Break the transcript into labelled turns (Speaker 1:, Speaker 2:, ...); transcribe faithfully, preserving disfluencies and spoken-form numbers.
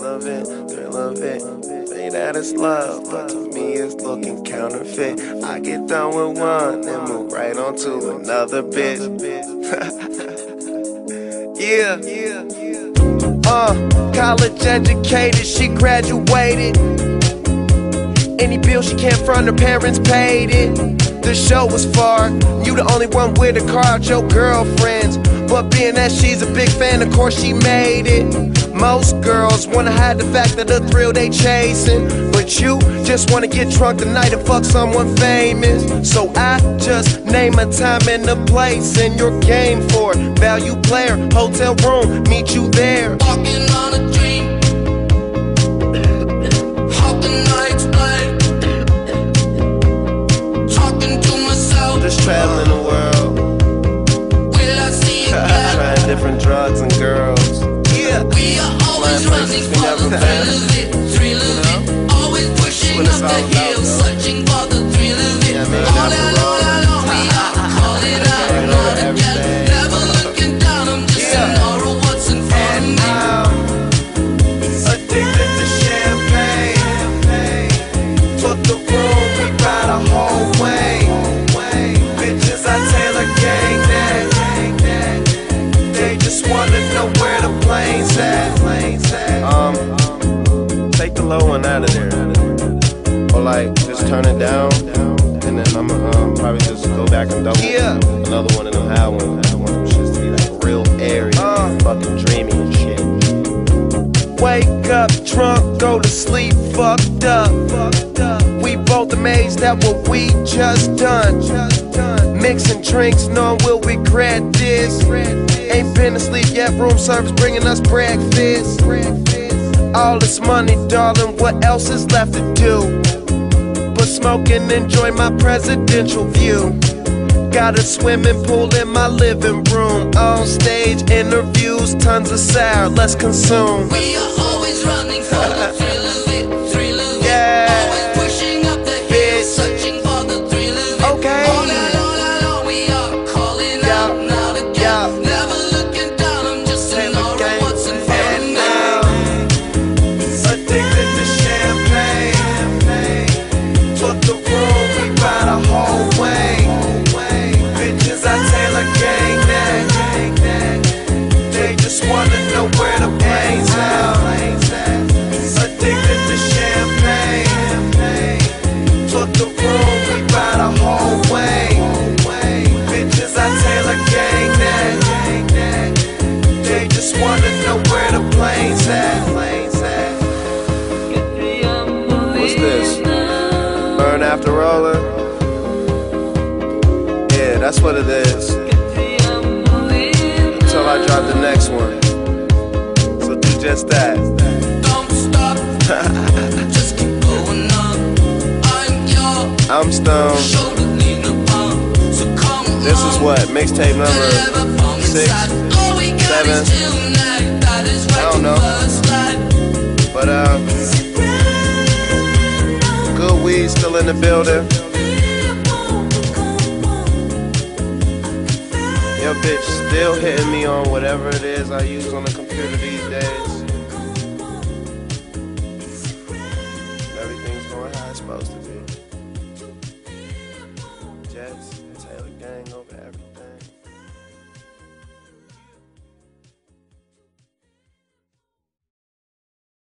Speaker 1: of it, thrill of it. Say that it's love, but to me it's looking counterfeit. I get done with one and move right on to another bitch. Yeah, yeah. Uh, college educated, she graduated. Any bill she can't front, her parents paid it. The show was far, you the only one with a car out your girlfriends. But being that she's a big fan, of course she made it. Most girls wanna hide the fact that the thrill they chasing, but you just wanna get drunk tonight and fuck someone famous. So I just name a time and a place, and you're game for it. Value player, hotel room, meet you there.
Speaker 2: Walking on a dream. How can I explain? Talking to myself.
Speaker 1: Just traveling the world.
Speaker 2: Will I see you again?
Speaker 1: Trying different drugs and girls. Yeah.
Speaker 2: We are always running for the thrill of it, thrill of it. Always pushing up the hill, searching for the thrill of it. All that, all that, all we are calling out, not again. Never looking down, I'm just an aura, what's in front of me.
Speaker 1: Addicted to champagne. Took the room, we ride a whole way. Bitches, I Taylor gang that. They just wanna know where the plane's at. Um, take the low one out of there, or like just turn it down, and then I'ma um, probably just go back and double yeah. another one of them high ones. I want them shits to be like real airy, uh, fucking dreamy and shit. Wake up drunk, go to sleep fucked up. We both amazed at what we just done. Mixing drinks, knowing we'll regret this. Ain't been asleep yet, room service bringing us breakfast. All this money, darling, what else is left to do? But smoke and enjoy my presidential view. Got a swimming pool in my living room. On stage interviews, tons of sour, let's consume.
Speaker 2: We are always running for the thrill of it, thrill of it.
Speaker 1: Yeah.
Speaker 2: Always pushing up the hill, searching for the thrill of it.
Speaker 1: Okay.
Speaker 2: All that, all that, all we are calling out, not again. Never looking down, I'm just an aura, what's in front of me.
Speaker 1: Addicted to champagne. Took the room, we ride a whole way. Bitches, I Taylor gang that. They just wanna know where the plane's at. Addicted to champagne. Took the room, we ride a whole way. Bitches, I Taylor gang that. They just wanna know where the plane's at. What's this? Burn after rolling? Yeah, that's what it is. Until I drop the next one. So do just that.
Speaker 2: Don't stop, just keep going up. I'm your
Speaker 1: I'm stoned.
Speaker 2: shoulder leaner on, so come on.
Speaker 1: This is what? Mixtape number six, seven. I don't know. But uh, good weed still in the building. Your bitch still hitting me on whatever it is I use on the computer these days.